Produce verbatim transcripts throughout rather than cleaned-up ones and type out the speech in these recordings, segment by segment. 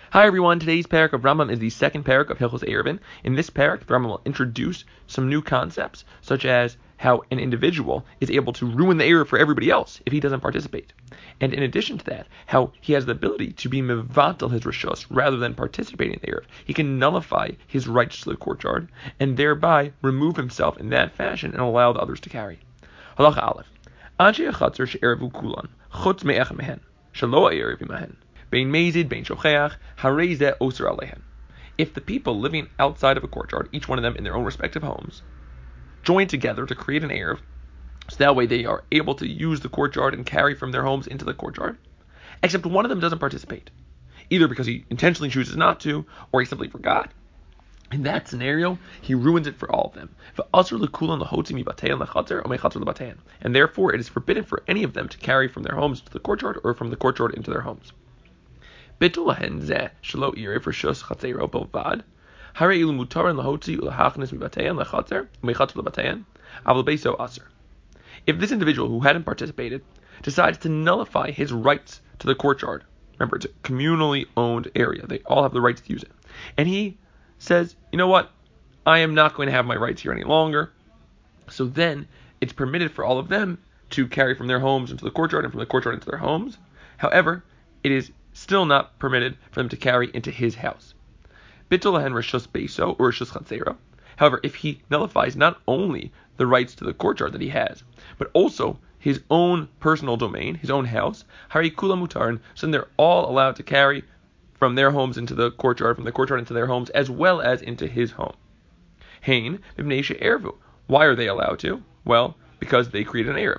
Hi everyone, today's parak of Rambam is the second parak of Hilchos Eruvin. In this parak, the Rambam will introduce some new concepts, such as how an individual is able to ruin the Eruv for everybody else if he doesn't participate. And in addition to that, how he has the ability to be mevatel his rishos rather than participating in the Eruv. He can nullify his rights to the courtyard and thereby remove himself in that fashion and allow the others to carry. Halacha Aleph. Anshe Chatzar she'erevu kulan, chutz me'ech mehen, shelo erev imahen. Bein mezid, bein shocheach, harei zeh oser alehen. If the people living outside of a courtyard, each one of them in their own respective homes, join together to create an Eruv, so that way they are able to use the courtyard and carry from their homes into the courtyard, except one of them doesn't participate, either because he intentionally chooses not to, or he simply forgot. In that scenario, he ruins it for all of them. And therefore, it is forbidden for any of them to carry from their homes to the courtyard or from the courtyard into their homes. If this individual who hadn't participated decides to nullify his rights to the courtyard, remember it's a communally owned area, they all have the rights to use it, and he says, you know what, I am not going to have my rights here any longer, so then it's permitted for all of them to carry from their homes into the courtyard and from the courtyard into their homes. However, it is still not permitted for them to carry into his house. Bittul lahen rishus beiso or rishus chatzero. However, if he nullifies not only the rights to the courtyard that he has, but also his own personal domain, his own house, hari kula mutarin, so then they're all allowed to carry from their homes into the courtyard, from the courtyard into their homes, as well as into his home. Hein b'bnei she'ervu. Why are they allowed to? Well, because they created an Eruv.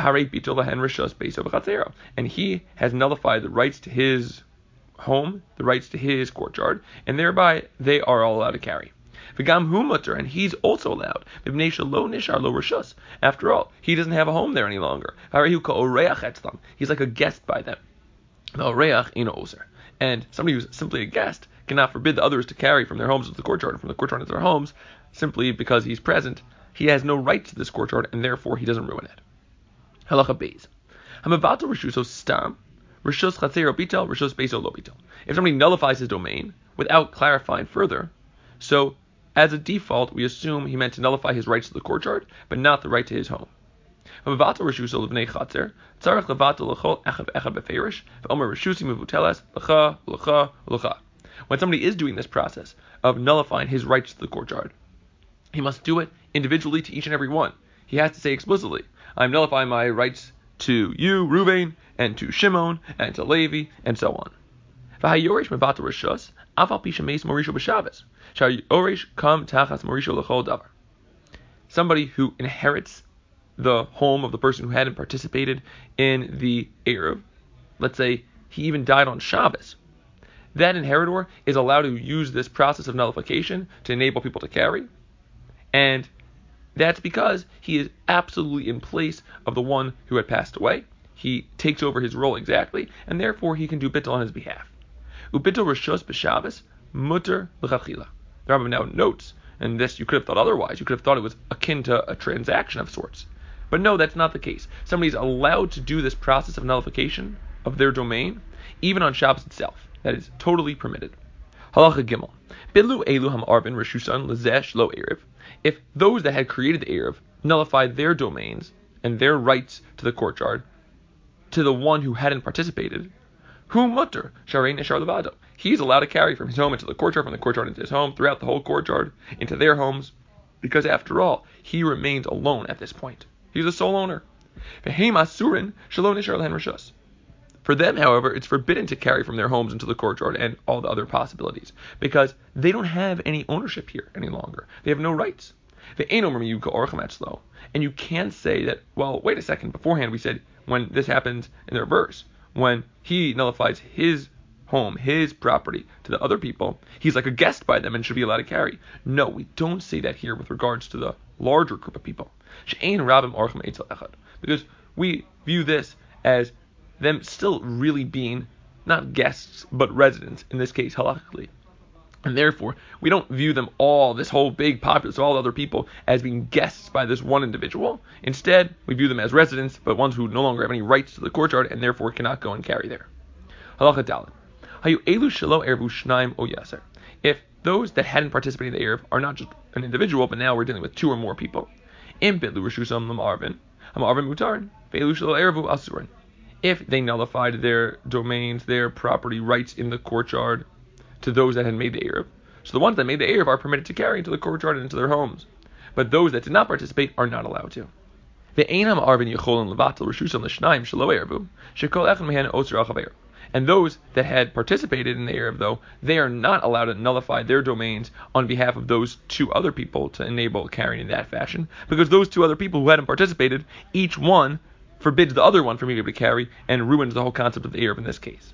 And he has nullified the rights to his home, the rights to his courtyard, and thereby they are all allowed to carry. And he's also allowed. After all, he doesn't have a home there any longer. He's like a guest by them. And somebody who's simply a guest cannot forbid the others to carry from their homes to the courtyard and from the courtyard into their homes simply because he's present. He has no right to this courtyard and therefore he doesn't ruin it. Halacha Beis. Hamabato rishuso stam, rishus chatzero bitel, rishus beiso lo bitel. If somebody nullifies his domain without clarifying further, so as a default we assume he meant to nullify his rights to the courtyard, but not the right to his home. Hamabato rishuso levnei chatzer, tzarech levato lechol echav echav beferish, v'omer rishusi mevutelas lecha lecha lecha. When somebody is doing this process of nullifying his rights to the courtyard, he must do it individually to each and every one. He has to say explicitly, I'm nullifying my rights to you, Reuven, and to Shimon, and to Levi, and so on. V'hayorish mevato rishus, afal pi shemeis morisho b'Shabbos. Sha'yorish kam tachas morisho l'chol davar. Somebody who inherits the home of the person who hadn't participated in the Eruv, let's say he even died on Shabbos, that inheritor is allowed to use this process of nullification to enable people to carry, and that's because he is absolutely in place of the one who had passed away. He takes over his role exactly, and therefore he can do bittul on his behalf. Ubittul rishos b'Shabbos mutter l'chachila. The Rambam now notes, and this you could have thought otherwise. You could have thought it was akin to a transaction of sorts, but no, that's not the case. Somebody's allowed to do this process of nullification of their domain, even on Shabbos itself. That is totally permitted. Halacha Gimel. Bidlu elu hamarvin rishusan lezesh lo erev. If those that had created the Eruv nullified their domains and their rights to the courtyard to the one who hadn't participated, hu mutter sharei neshar levado. He's allowed to carry from his home into the courtyard, from the courtyard into his home, throughout the whole courtyard, into their homes, because after all, he remains alone at this point. He's the sole owner. V'heim asurin shelo neshar lehen rishus. For them, however, it's forbidden to carry from their homes into the courtyard and all the other possibilities, because they don't have any ownership here any longer. They have no rights. And you can't say that, well, wait a second, beforehand we said when this happens in the reverse, when he nullifies his home, his property to the other people, he's like a guest by them and should be allowed to carry. No, we don't say that here with regards to the larger group of people. Because we view this as them still really being not guests but residents, in this case halachically, and therefore we don't view them all, this whole big populace, all the other people, as being guests by this one individual. Instead, we view them as residents, but ones who no longer have any rights to the courtyard and therefore cannot go and carry there. Halacha Dalet. Hayu elu shelo ervu shnaim o yaser. If those that hadn't participated in the Erev are not just an individual, but now we're dealing with two or more people. Im bitlu reshusam l'marvin, ha'marvin mutarin, ve'elu shelo ervu asurin. If they nullified their domains, their property rights in the courtyard to those that had made the Erev, so the ones that made the Erev are permitted to carry into the courtyard and into their homes. But those that did not participate are not allowed to. And those that had participated in the Erev, though, they are not allowed to nullify their domains on behalf of those two other people to enable carrying in that fashion, because those two other people who hadn't participated, each one forbids the other one from being able to carry and ruins the whole concept of the Erev in this case.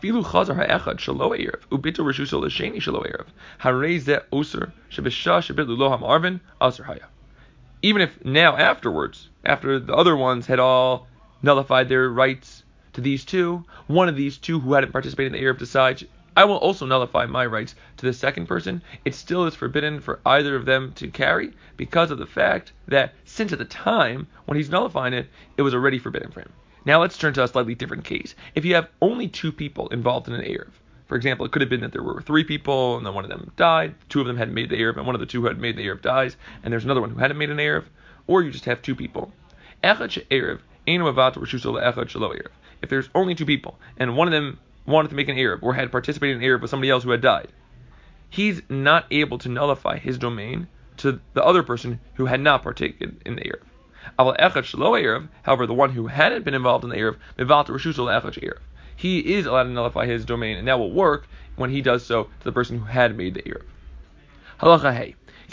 Even if now afterwards, after the other ones had all nullified their rights to these two, one of these two who hadn't participated in the Erev decides, I will also nullify my rights to the second person, it still is forbidden for either of them to carry because of the fact that since at the time when he's nullifying it, it was already forbidden for him. Now let's turn to a slightly different case. If you have only two people involved in an Erev, for example, it could have been that there were three people and then one of them died, two of them hadn't made the Erev, and one of the two who had made the Erev dies, and there's another one who hadn't made an Erev, or you just have two people. If there's only two people, and one of them wanted to make an Erev, or had participated in an Erev with somebody else who had died, he's not able to nullify his domain to the other person who had not partaken in the Erev. However, the one who hadn't been involved in the Erev, he is allowed to nullify his domain, and that will work when he does so to the person who had made the Erev. Halacha hey.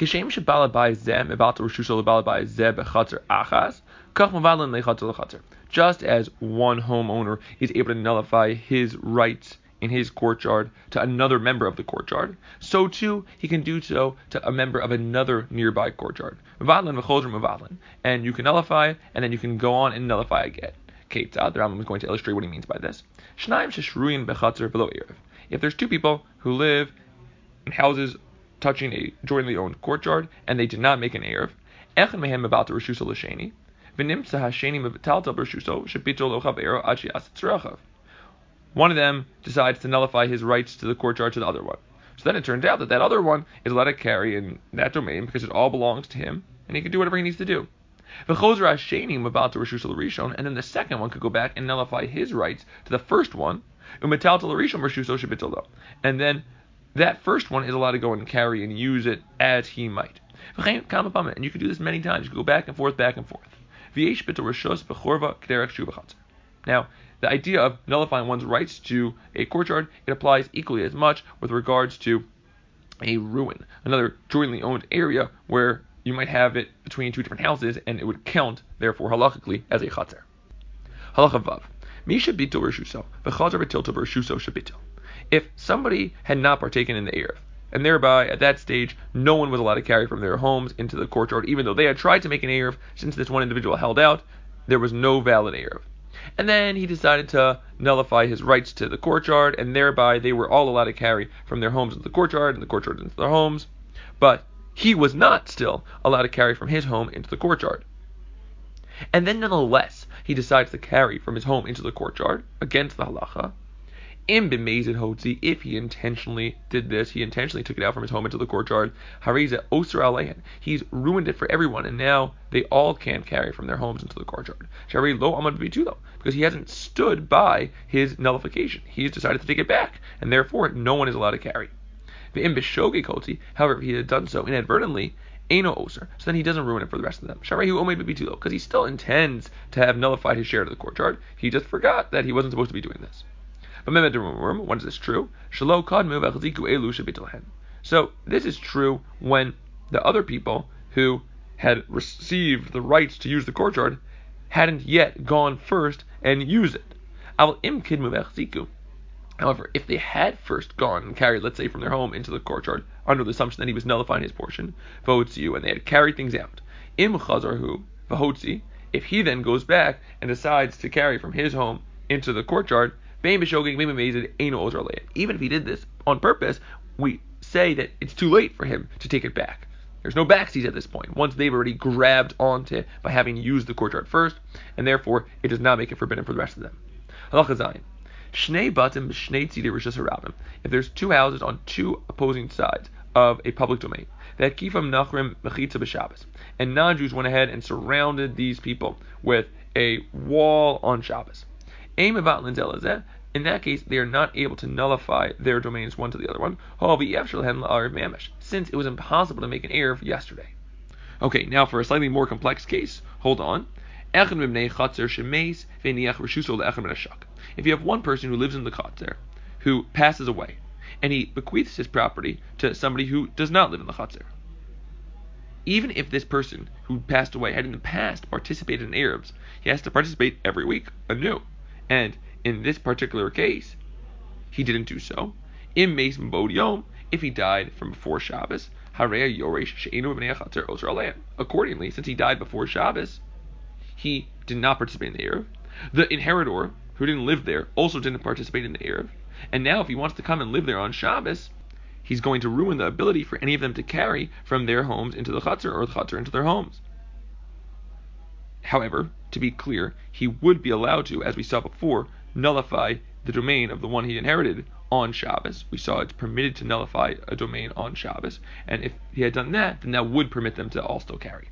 Just as one homeowner is able to nullify his rights in his courtyard to another member of the courtyard, so too he can do so to a member of another nearby courtyard. And you can nullify it, and then you can go on and nullify again. The Rambam is going to illustrate what he means by this. If there's two people who live in houses touching a jointly owned courtyard, and they did not make an Erev, one of them decides to nullify his rights to the courtyard to the other one. So then it turns out that that other one is allowed to carry in that domain because it all belongs to him, and he can do whatever he needs to do. And then the second one could go back and nullify his rights to the first one, and then that first one is allowed to go and carry and use it as he might. And you can do this many times. You can go back and forth, back and forth. Now, the idea of nullifying one's rights to a courtyard, it applies equally as much with regards to a ruin, another jointly owned area where you might have it between two different houses, and it would count, therefore, halachically, as a chatzer. Halacha vav. Misha bitul reshuso, v'chazer v'tilto b'reshuso shabitul. If somebody had not partaken in the Erev, and thereby, at that stage, no one was allowed to carry from their homes into the courtyard, even though they had tried to make an Erev, since this one individual held out, there was no valid Erev. And then he decided to nullify his rights to the courtyard, and thereby they were all allowed to carry from their homes into the courtyard, and the courtyard into their homes. But he was not still allowed to carry from his home into the courtyard. And then nonetheless, he decides to carry from his home into the courtyard, against the halacha. Im b'mezid hotzi, if he intentionally did this, he intentionally took it out from his home into the courtyard, hariza osir aleihen, he's ruined it for everyone, and now they all can't carry from their homes into the courtyard. Shari lo amad b'tulo, because he hasn't stood by his nullification. He's decided to take it back, and therefore no one is allowed to carry. V'im b'shogeg hotzi, however, if he had done so inadvertently, Eino Oser, so then he doesn't ruin it for the rest of them. Sharahu Omed B'Bitulo, because he still intends to have nullified his share of the courtyard. He just forgot that he wasn't supposed to be doing this. But when is this true? So this is true when the other people who had received the rights to use the courtyard hadn't yet gone first and used it. However, if they had first gone and carried, let's say, from their home into the courtyard, under the assumption that he was nullifying his portion, and they had carried things out, im chazarhu v'hotzi, if he then goes back and decides to carry from his home into the courtyard, even if he did this on purpose, we say that it's too late for him to take it back. There's no backseat at this point, once they've already grabbed onto it by having used the courtyard first, and therefore it does not make it forbidden for the rest of them. Halacha zayin. Shnei batim b'shnei tzidei rishus harabim. If there's two houses on two opposing sides of a public domain, that kifam nachrim mechitza b'Shabbos, and non-Jews went ahead and surrounded these people with a wall on Shabbos. Ein mevat linzel. In that case, they are not able to nullify their domains one to the other one, since it was impossible to make an eruv yesterday. Okay, now for a slightly more complex case, hold on. If you have one person who lives in the Chatzer, who passes away, and he bequeaths his property to somebody who does not live in the Chatzer, even if this person who passed away had in the past participated in eruvs, he has to participate every week anew. And in this particular case, he didn't do so. Im meis m'bod yom, if he died from before Shabbos, harei yoresh she'enu b'nei hachatzer oser alein. Accordingly, since he died before Shabbos, he did not participate in the eruv. The inheritor, who didn't live there, also didn't participate in the eruv. And now, if he wants to come and live there on Shabbos, he's going to ruin the ability for any of them to carry from their homes into the Chatzer or the Chatzer into their homes. However, to be clear, he would be allowed to, as we saw before, nullify the domain of the one he inherited on Shabbos. We saw it's permitted to nullify a domain on Shabbos, and if he had done that, then that would permit them to all still carry.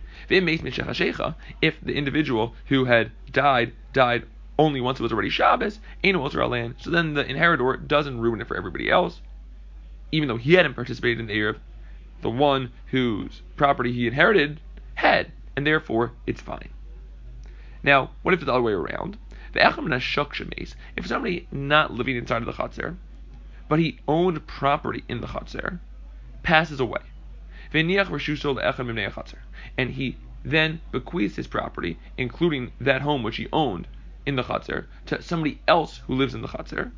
If the individual who had died died only once it was already Shabbos, so then the inheritor doesn't ruin it for everybody else, even though he hadn't participated in the eruv. The one whose property he inherited had, and therefore it's fine. Now, what if it's the other way around? If somebody not living inside of the Chatzer, but he owned property in the Chatzer, passes away, and he then bequeaths his property, including that home which he owned in the Chatzer, to somebody else who lives in the Chatzer,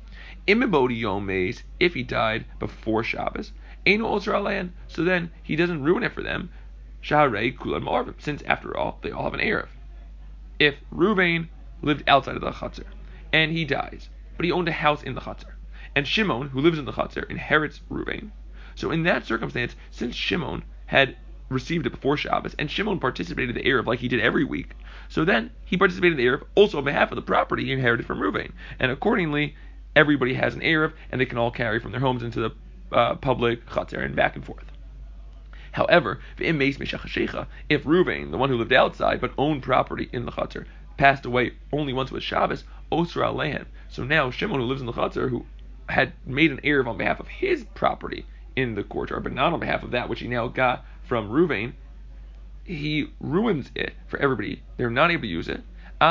if he died before Shabbos, so then he doesn't ruin it for them, since after all, they all have an eruv. If Ruvain lived outside of the Chatzer, and he dies, but he owned a house in the Chatzer, and Shimon, who lives in the Chatzer, inherits Ruvain, so in that circumstance, since Shimon had received it before Shabbos, and Shimon participated in the eruv like he did every week, so then he participated in the eruv also on behalf of the property he inherited from Ruvain, and accordingly, everybody has an eruv, and they can all carry from their homes into the uh, public Chatzer and back and forth. However, if Ruvain, the one who lived outside but owned property in the Chatzer, passed away only once with Shabbos, Osra Alehan. So now Shimon, who lives in the Chatzer, who had made an eruv on behalf of his property in the courtyard, but not on behalf of that which he now got from Ruvain, he ruins it for everybody. They're not able to use it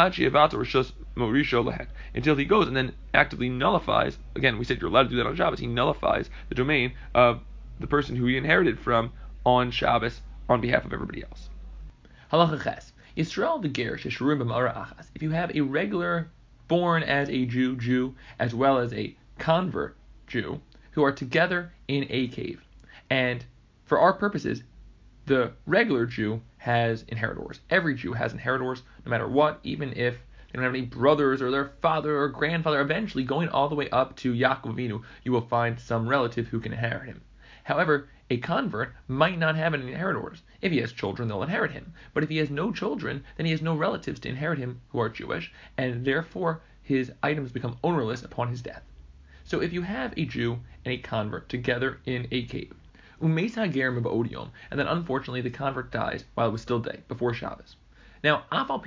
until he goes and then actively nullifies. Again, we said you're allowed to do that on Shabbos. He nullifies the domain of the person who he inherited from on Shabbos on behalf of everybody else. Halacha ches. Yisrael the ger sheshurim b'ma'ara achas. If you have a regular born as a Jew Jew as well as a convert Jew who are together in a cave, and for our purposes, the regular Jew has inheritors. Every Jew has inheritors, no matter what, even if they don't have any brothers or their father or grandfather. Eventually, going all the way up to Yaakov Avinu, you will find some relative who can inherit him. However, a convert might not have any inheritors. If he has children, they'll inherit him. But if he has no children, then he has no relatives to inherit him who are Jewish, and therefore his items become ownerless upon his death. So if you have a Jew and a convert together in a cave, and then unfortunately the convert dies while it was still day, before Shabbos. Now,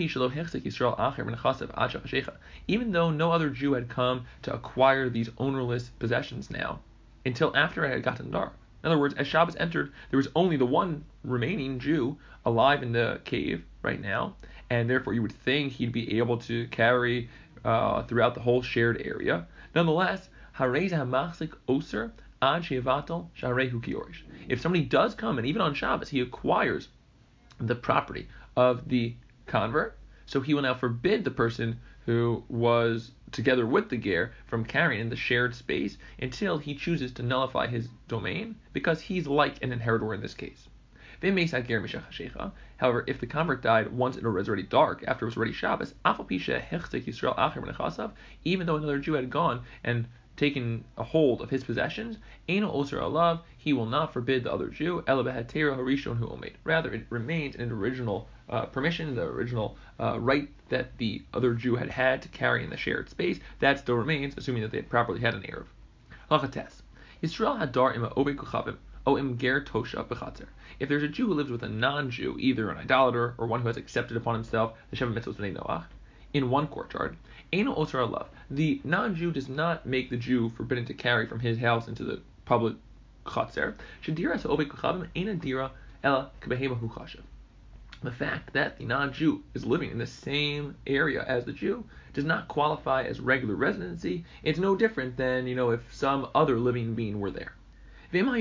even though no other Jew had come to acquire these ownerless possessions now, until after it had gotten dark. In other words, as Shabbos entered, there was only the one remaining Jew alive in the cave right now, and therefore you would think he'd be able to carry uh, throughout the whole shared area. Nonetheless, if somebody does come, and even on Shabbos, he acquires the property of the convert, so he will now forbid the person who was together with the ger from carrying in the shared space until he chooses to nullify his domain, because he's like an inheritor in this case. However, if the convert died once it was already dark, after it was already Shabbos, even though another Jew had gone and taken a hold of his possessions, Eino Oser Alav, he will not forbid the other Jew, Ela Behetera Harishon Hu Omed. Rather, it remains an original uh, permission, the original uh, right that the other Jew had had to carry in the shared space. That still remains, assuming that they had properly had an Erev. Lachates. Yisrael Hadar Ima Obe Kuchavim, O Im Ger Tosha Bechatzer. If there's a Jew who lives with a non-Jew, either an idolater or one who has accepted upon himself the Sheva Mitzvos B'nai Noach, in one courtyard, Eino Oser Alav, the non-Jew does not make the Jew forbidden to carry from his house into the public Chatzer. Shadira Sa'obe Kuchavim Eina Dira Ela Kebehema Hu Chashav. The fact that the non-Jew is living in the same area as the Jew does not qualify as regular residency. It's no different than, you know, if some other living being were there. However,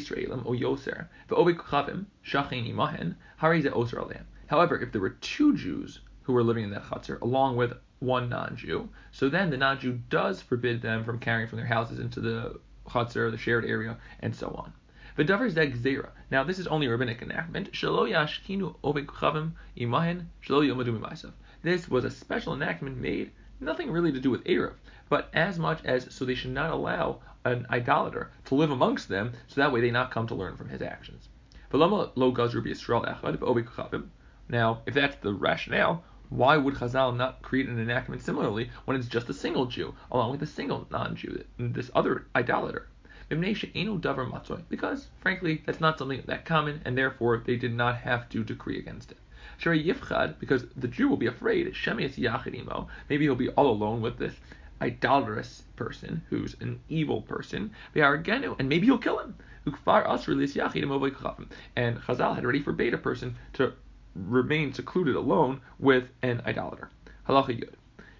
if there were two Jews who were living in that chutzner along with one non-Jew, so then the non-Jew does forbid them from carrying from their houses into the chutzner, the shared area, and so on. V'davar zeh gzeira. Now, this is only a rabbinic enactment. Shelo yashkinu ovei kuchavim imahen shelo yomadu mimasav. This was a special enactment made, nothing really to do with Erev, but as much as so they should not allow an idolater to live amongst them, so that way they not come to learn from his actions. V'lama lo gazru b'Yisrael echad v'ovei kuchavim. Now, if that's the rationale, why would Chazal not create an enactment similarly when it's just a single Jew, along with a single non-Jew, this other idolater? Because, frankly, that's not something that common, and therefore they did not have to decree against it. Because the Jew will be afraid, maybe he'll be all alone with this idolatrous person, who's an evil person, and maybe he'll kill him. And Chazal had already forbade a person to remain secluded alone with an idolater. Halacha Yud.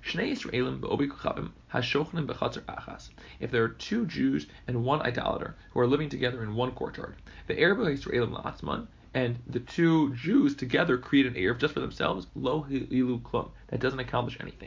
If there are two Jews and one idolater who are living together in one courtyard, the Erev and the two Jews together create an Erev just for themselves, lo hilu klum. That doesn't accomplish anything.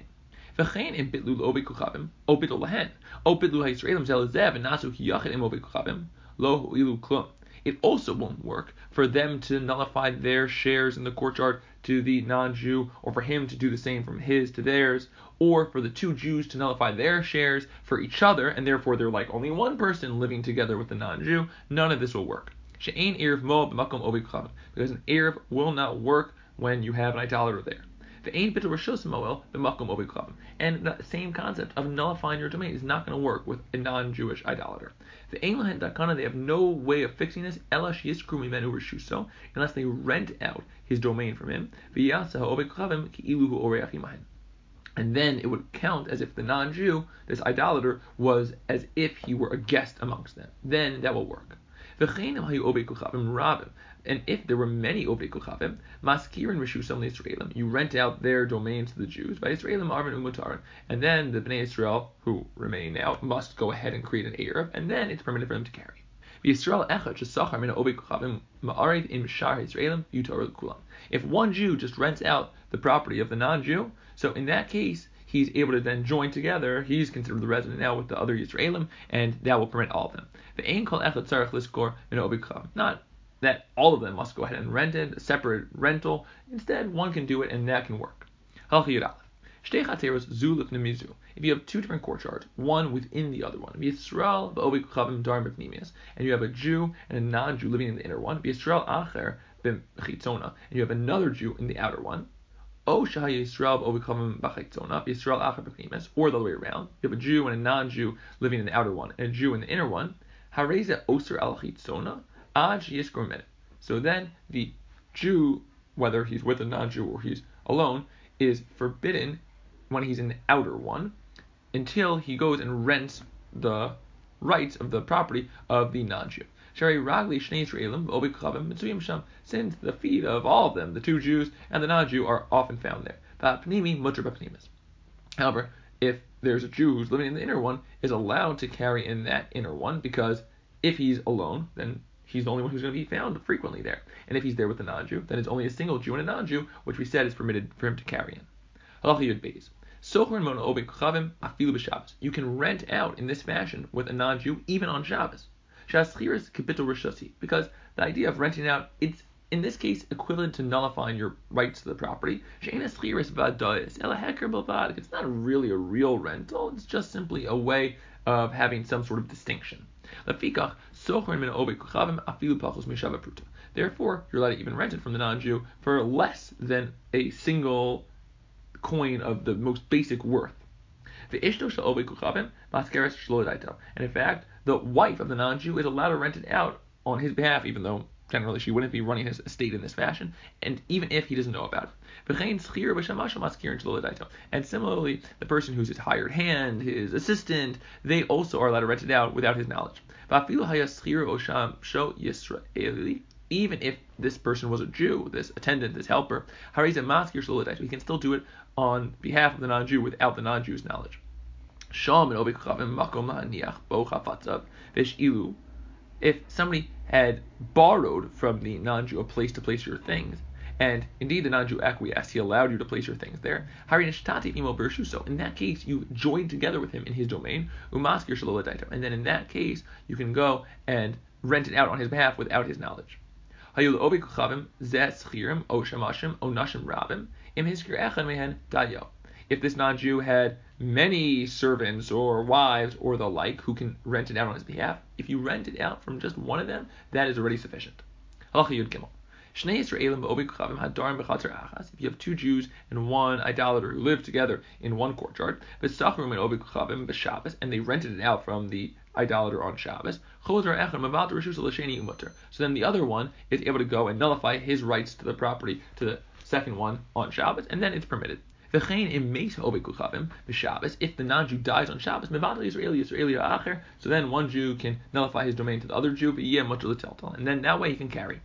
It also won't work for them to nullify their shares in the courtyard to the non-Jew, or for him to do the same from his to theirs, or for the two Jews to nullify their shares for each other, and therefore they're like only one person living together with the non-Jew. None of this will work. She'ein erev mo b'makom ovei kuchavim, because an erev will not work when you have an idolater there. Ve'ein bitul rishos moel b'makom ovei kuchavim, and the same concept of nullifying your domain is not going to work with a non-Jewish idolater. Ve'ein lahen dakana, they have no way of fixing this ela sheyiskru mimenu rishuso, unless they rent out his domain from him. Ve'yasa ovei kuchavim ki'ilu hu oreach imahen. And then it would count as if the non-Jew, this idolater, was as if he were a guest amongst them. Then that will work. And if there were many Ovei Kuchavim, Maskirin Rishusam Yisraelim, you rent out their domains to the Jews, by Yisraelim Arvin Umutarin, and then the Bnei Yisrael, who remain out, must go ahead and create an Erev, and then it's permitted for them to carry. If one Jew just rents out the property of the non-Jew, so in that case, he's able to then join together. He's considered the resident now with the other Yisraelim, and that will permit all of them. Not that all of them must go ahead and rent it, a separate rental. Instead, one can do it, and that can work. If you have two different courtyards, one within the other one, and you have a Jew and a non-Jew living in the inner one, and you have another Jew in the outer one, or the other way around, you have a Jew and a non-Jew living in the outer one, and a Jew in the inner one, so then the Jew, whether he's with a non-Jew or he's alone, is forbidden when he's in the outer one until he goes and rents the rights of the property of the non-Jew. Since the feet of all of them, the two Jews and the non-Jew, are often found there. However, if there's a Jew who's living in the inner one, is allowed to carry in that inner one, because if he's alone, then he's the only one who's going to be found frequently there. And if he's there with a non-Jew, then it's only a single Jew and a non-Jew, which we said is permitted for him to carry in. You can rent out in this fashion with a non-Jew even on Shabbos. Because the idea of renting out, it's in this case equivalent to nullifying your rights to the property. It's not really a real rental, it's just simply a way of having some sort of distinction. Therefore, you're allowed to even rent it from the non-Jew for less than a single coin of the most basic worth. And in fact, the wife of the non-Jew is allowed to rent it out on his behalf, even though generally she wouldn't be running his estate in this fashion, and even if he doesn't know about it. And similarly, the person who's his hired hand, his assistant, they also are allowed to rent it out without his knowledge. Even if this person was a Jew, this attendant, this helper, he can still do it on behalf of the non-Jew without the non-Jew's knowledge. If somebody had borrowed from the non-Jew a place to place your things, and indeed the non-Jew acquiesced, he allowed you to place your things there, so in that case you joined together with him in his domain, and then in that case you can go and rent it out on his behalf without his knowledge. If this non-Jew had many servants or wives or the like who can rent it out on his behalf, if you rent it out from just one of them, that is already sufficient. If you have two Jews and one idolater who live together in one courtyard, and they rented it out from the idolater on Shabbos, so then the other one is able to go and nullify his rights to the property to the second one on Shabbos, and then it's permitted. If the non-Jew dies on Shabbos, so then one Jew can nullify his domain to the other Jew, and then that way he can carry.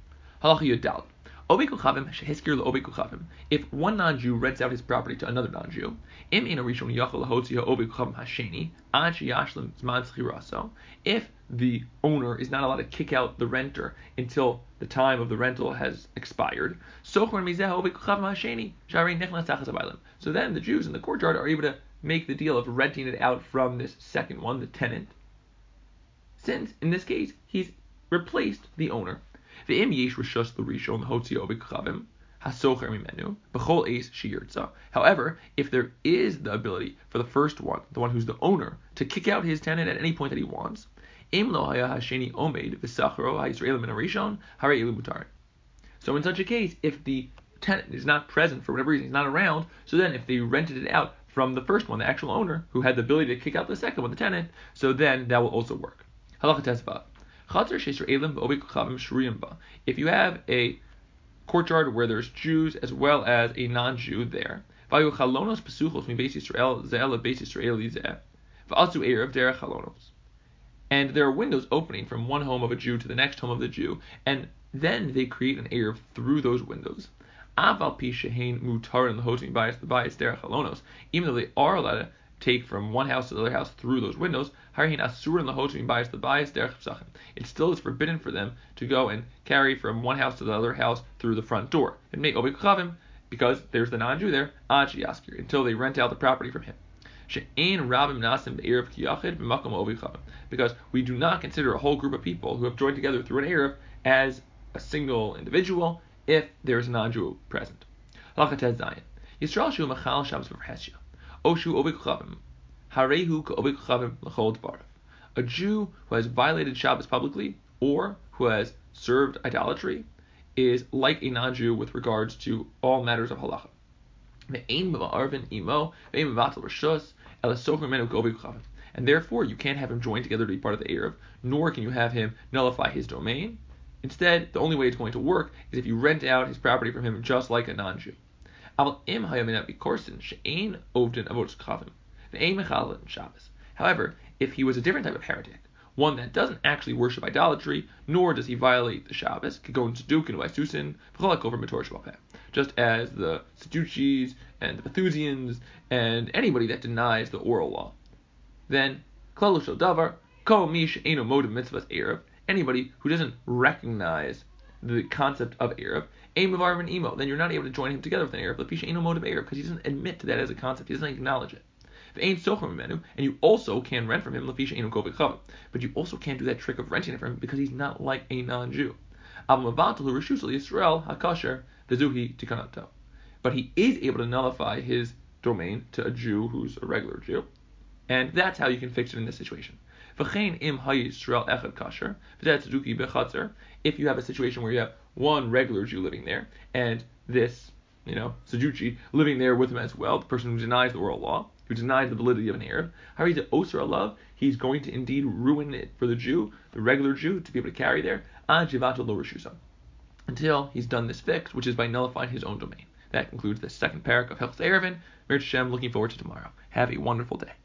If one non-Jew rents out his property to another non-Jew, if the owner is not allowed to kick out the renter until the time of the rental has expired, so then the Jews in the courtyard are able to make the deal of renting it out from this second one, the tenant, since in this case he's replaced the owner. However, if there is the ability for the first one, the one who's the owner, to kick out his tenant at any point that he wants, so in such a case, if the tenant is not present for whatever reason, he's not around, so then if they rented it out from the first one, the actual owner, who had the ability to kick out the second one, the tenant, so then that will also work. If you have a courtyard where there's Jews as well as a non-Jew there, and there are windows opening from one home of a Jew to the next home of the Jew, and then they create an Erev through those windows, even though they are allowed to take from one house to the other house through those windows, it still is forbidden for them to go and carry from one house to the other house through the front door, because there's the non-Jew there, until they rent out the property from him. Because we do not consider a whole group of people who have joined together through an Erev as a single individual if there is a non-Jew present. A Jew who has violated Shabbos publicly or who has served idolatry is like a non-Jew with regards to all matters of halacha. And therefore you can't have him join together to be part of the Erev, nor can you have him nullify his domain. Instead, the only way it's going to work is if you rent out his property from him just like a non-Jew. However, if he was a different type of heretic, one that doesn't actually worship idolatry, nor does he violate the Shabbos, just as the Sadducees and the Bethusians and anybody that denies the oral law, then anybody who doesn't recognize the concept of Erev, then you're not able to join him together with an Erev, because he doesn't admit to that as a concept, he doesn't acknowledge it. And you also can rent from him, but you also can't do that trick of renting it from him because he's not like a non-Jew. But he is able to nullify his domain to a Jew who's a regular Jew. And that's how you can fix it in this situation. If you have a situation where you have one regular Jew living there, and this, you know, Sajuchi living there with him as well, the person who denies the oral law, who denies the validity of an Erev, how he's an Osir alav, he's going to indeed ruin it for the Jew, the regular Jew, to be able to carry there, until he's done this fix, which is by nullifying his own domain. That concludes the second parak of Hilchos Erevin. Mir Hashem, looking forward to tomorrow. Have a wonderful day.